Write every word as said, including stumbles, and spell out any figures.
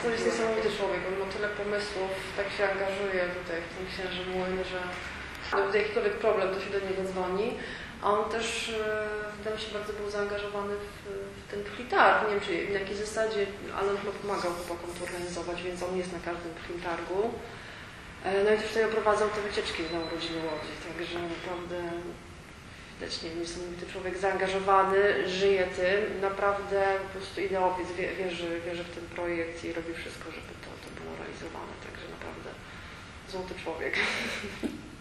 to jest niesamowity człowiek, on ma tyle pomysłów, tak się angażuje tutaj w tym Księży Młyn, że no, gdy jakikolwiek problem, to się do niego dzwoni. A on też, wydaje mi się, bardzo był zaangażowany w, w ten Pchlitarg. Nie wiem, czy w jakiej zasadzie, ale on chyba pomagał chłopakom to organizować, więc on jest na każdym Pchlitargu. No i też tutaj oprowadzał te wycieczki na urodziny Łodzi, także naprawdę widać, nie wiem, niesamowity człowiek, zaangażowany, żyje tym, naprawdę po prostu ideowiec, wierzy, wierzy w ten projekt i robi wszystko, żeby to, to było realizowane, także naprawdę złoty człowiek.